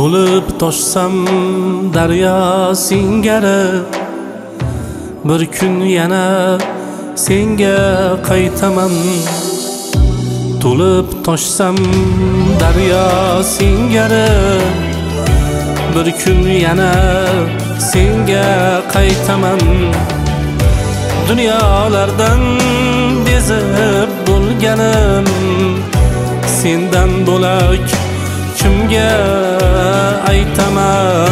To'lib toshsam daryo singari, bir kun yana senga qaytaman. To'lib toshsam daryo singari, bir kun yana senga qaytaman. Dunyolardan bezib bo'lganim, sendan bo'lak kimga aytaman?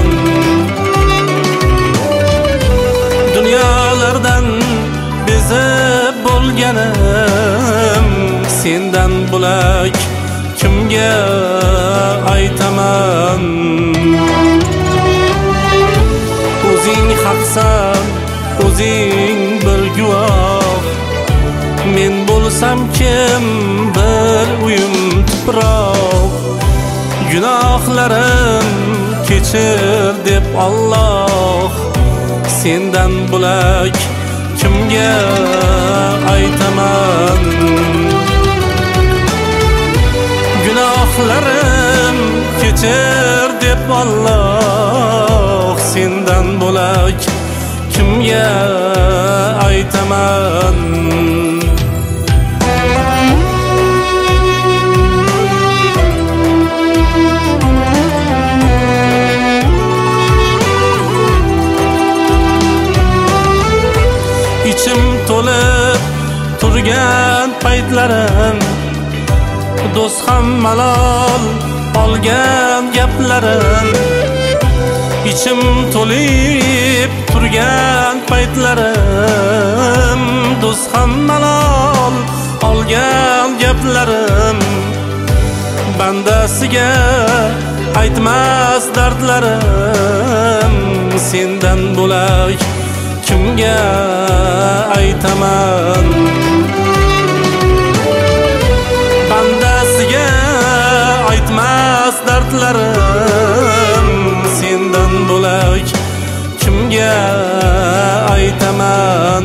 Dunyolardan bezib bo'lganim, sendan bo'lak kimga aytaman? O'zing haqsan, o'zing bir guvoh. Men bo'lsam kim bir uyum tuproq. Gunohlarim kechir deb Alloh, sendan bo'lak kimga aytaman? Gunohlarim kechir deb Alloh, sendan bo'lak kimga aytaman? İçim to'lib turgan paytlarim, do'st ham malol olgan gaplarim. İçim to'lib turgan paytlarim, do'st ham malol olgan gaplarim. Bandasiga aytmas dardlarim, sendan bo'lak kimga aytaman? Bandasiga aytmas dardlarim, sendan bo'lak kimga aytaman?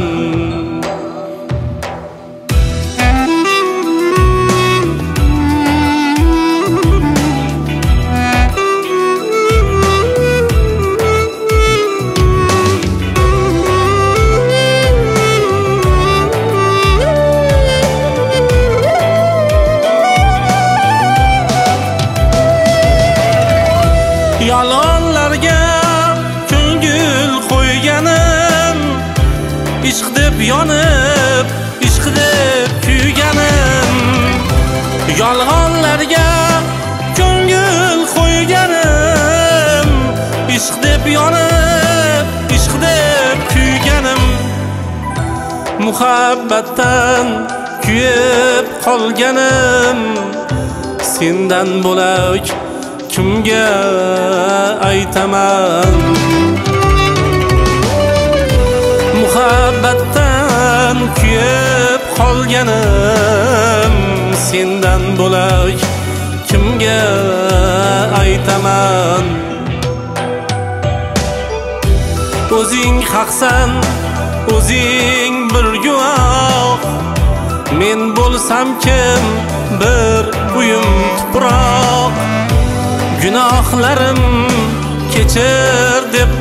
Yolg'onlarga ko'ngil qo'yganim, ishq deb yonib, ishq deb kuyganim. Yolg'onlarga ko'ngil qo'yganim, ishq deb yonib, ishq deb kuyganim. Muhabbatdan kuyib qolganim, sendan bo'lak kimga aytaman? Muhabbatdan kuyib qolganim, sendan bo'lak kimga aytaman? O'zing haqsan, o'zing bir guvoh. Men bo'lsam kim bir uyum tuproq. Gunohlarim kechir deb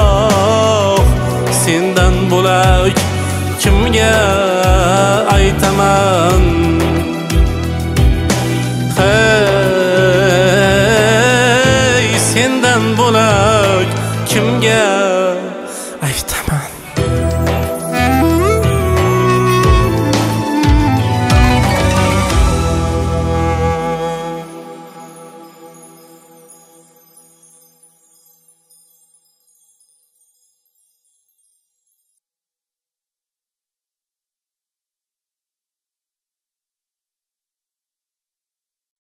Alloh, sendan bo'lak kimga aytaman?